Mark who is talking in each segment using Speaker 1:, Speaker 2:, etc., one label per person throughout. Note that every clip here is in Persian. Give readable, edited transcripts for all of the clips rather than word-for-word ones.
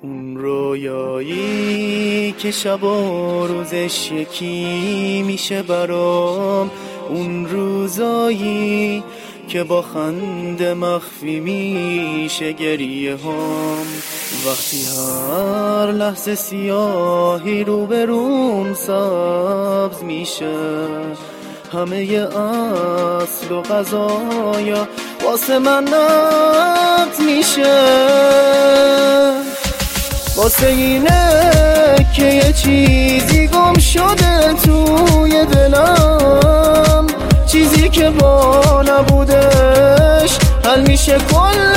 Speaker 1: اون رویایی که شب و روزش یکی میشه برام، اون روزایی که با خنده مخفی میشه گریه هم. وقتی هر لحظه سیاهی رو به روم سبز میشه، همه اصل و قضایا واسه من نقد میشه. واسه اینه که یه چیزی گم شده توی دلم، چیزی که با نبودش حل میشه کل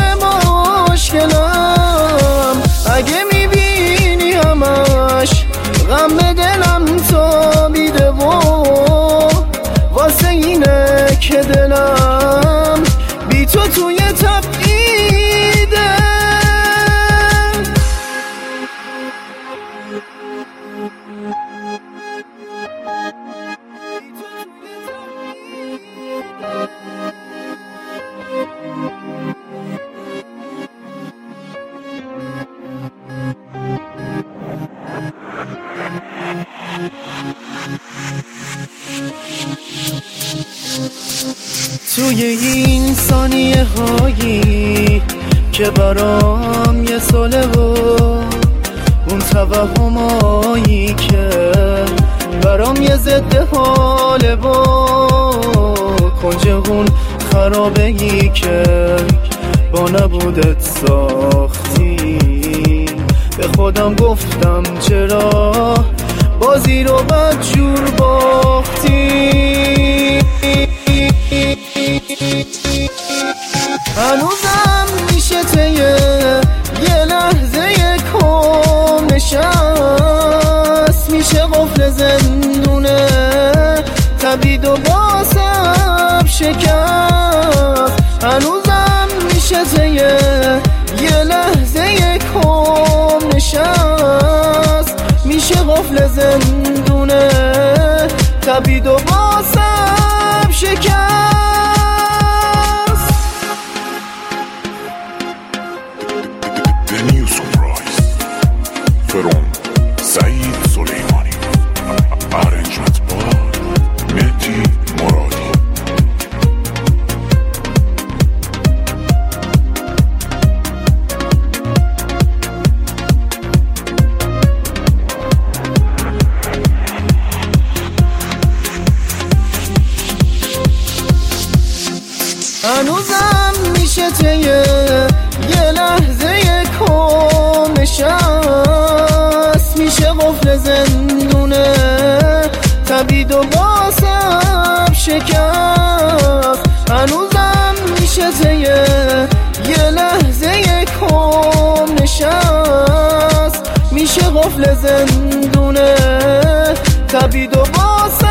Speaker 1: مشکلم. اگه میبینی همش غم به دلم تابیده و واسه اینه که دلم بی تو توی تبعیده. توی این ثانیه هایی که برام یه ساله و اون توهمایی که برام یه ضد حاله و کنج اون خرابه‌ای که با نبودت ساختی، به خودم گفتم چرا بازی رو بدجور باختی. هنوزم میشه طی یه لحظه کم نشست، میشه قفل زندونه تبید و باسم شکست. هنوزم میشه طی یه لحظه کم نشست، میشه قفل زندونه تبید و باسم شکست.
Speaker 2: from سعید سلیمانی. Arrangement by مهدی مرادی.
Speaker 1: هنوزم میشه طی یه لحظه کم نشست، میشه قفل زندونه تبید و باسم شکست. هنوزم میشه طی یه لحظه کم نشست، میشه قفل زندونه تبید و باسم